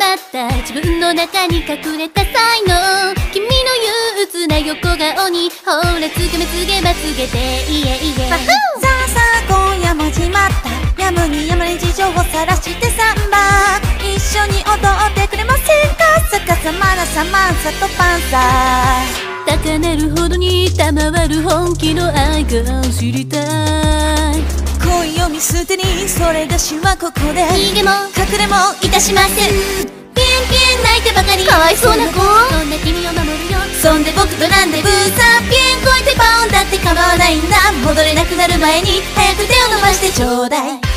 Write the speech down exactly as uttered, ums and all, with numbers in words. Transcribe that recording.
まった自分の中に隠れた才能、君の憂鬱な横顔にほらつけめつげばつけていえいえ。さあさあ今夜も始まった、やむにやまれ事情を晒してサンバ、一緒に踊ってくれませんか、逆さまなサマンサとパンサー。 高鳴るほどに賜る本気の愛が知りたい。 恋を見捨てにそれがしはここで逃げも隠れもいたしません。 ピエンピエン泣いてばかりかわいそうな子、そんな君を守るよ。 そんで僕とランデブーさ、ピエン超えてポンだって構わないんだ、戻れなくなる前に早く手を伸ばしてちょうだい。